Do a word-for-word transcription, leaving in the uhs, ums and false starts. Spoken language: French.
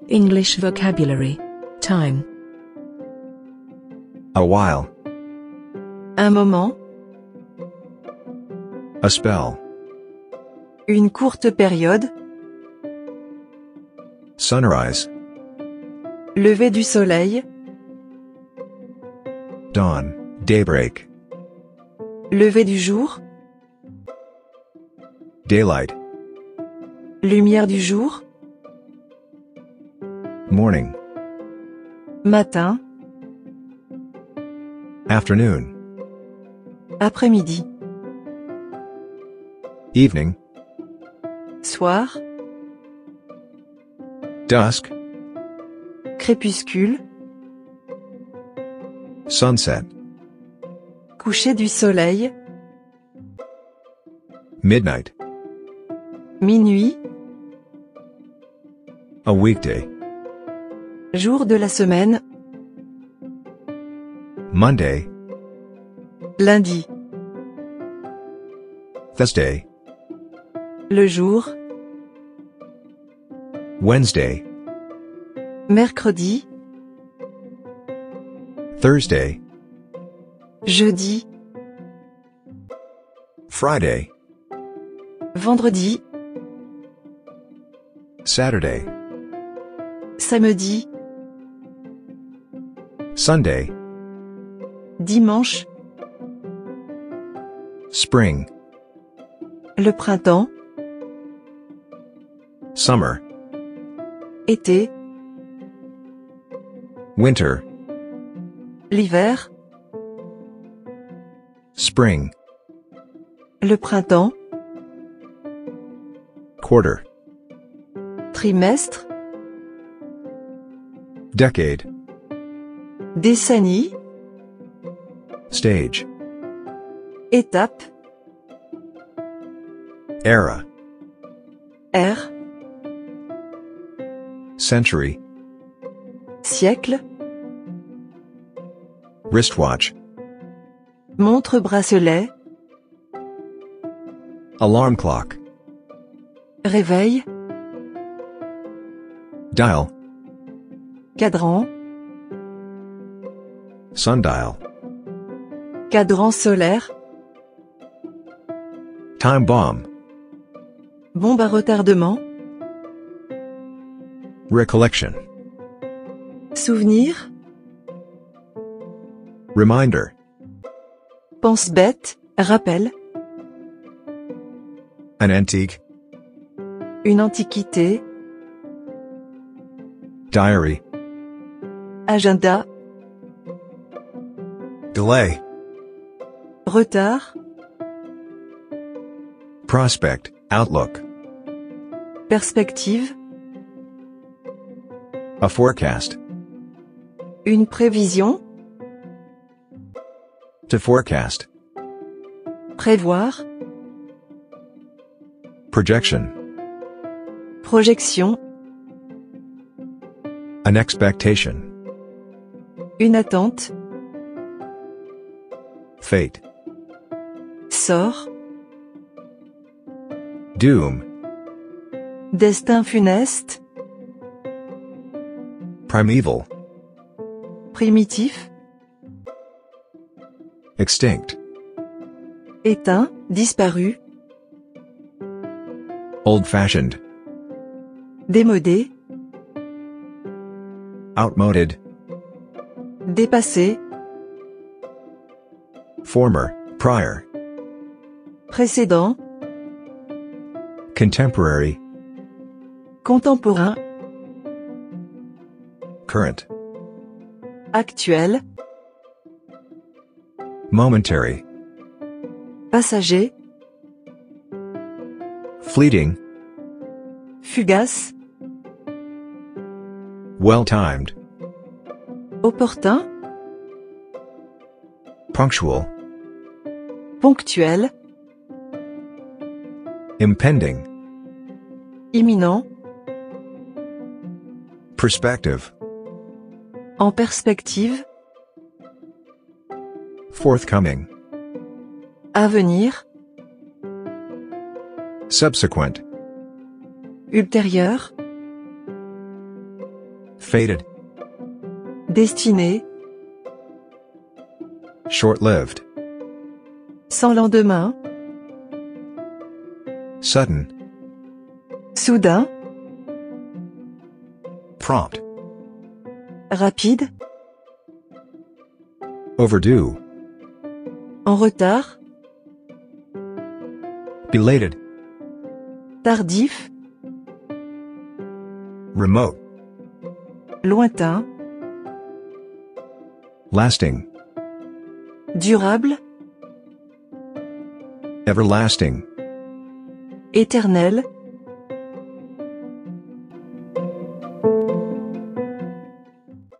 English vocabulary. Time. A while. Un moment, A spell. une courte période, Sunrise. lever du soleil, Dawn. Daybreak. lever du jour, Daylight. lumière du jour, Morning. matin, Afternoon. après-midi, Evening. soir, Dusk. crépuscule, Sunset. coucher du soleil, Midnight. minuit, A weekday. jour de la semaine, Monday. lundi, Thursday. le jour, Wednesday. mercredi, Thursday. jeudi, Friday. vendredi, Saturday. samedi, Sunday. dimanche, Spring. le printemps, Summer. été, Winter. l'hiver, Spring. le printemps, Quarter. trimestre, Decade. décennie, Stage. étape, Era. ère, Century. siècle, Wristwatch. montre bracelet, Alarm clock. réveil, Dial. cadran, Sundial. cadran solaire, Time bomb. bombe à retardement, Recollection. souvenir, Reminder. pense bête, rappel, An antique. une antiquité, Diary. agenda, Delay. retard, Prospect. Outlook. perspective, A forecast. une prévision, To forecast. prévoir, Projection. projection, An expectation. une attente, Fate. sort, Doom. destin funeste, Primeval. primitif, Extinct. éteint, disparu, Old-fashioned. démodé, Outmoded. dépassé, Former. Prior. précédent, Contemporary. contemporain, Current. actuel, Momentary. passager, Fleeting. fugace, Well-timed. opportun, Punctual. ponctuel, Impending. imminent, Perspective. en perspective, Forthcoming. à venir, Subsequent. ultérieur, Fated. Destiné, Short-lived. sans lendemain, Sudden. soudain, Prompt. rapide, Overdue. en retard, Belated. tardif, Remote. lointain, Lasting. durable, Everlasting. éternel,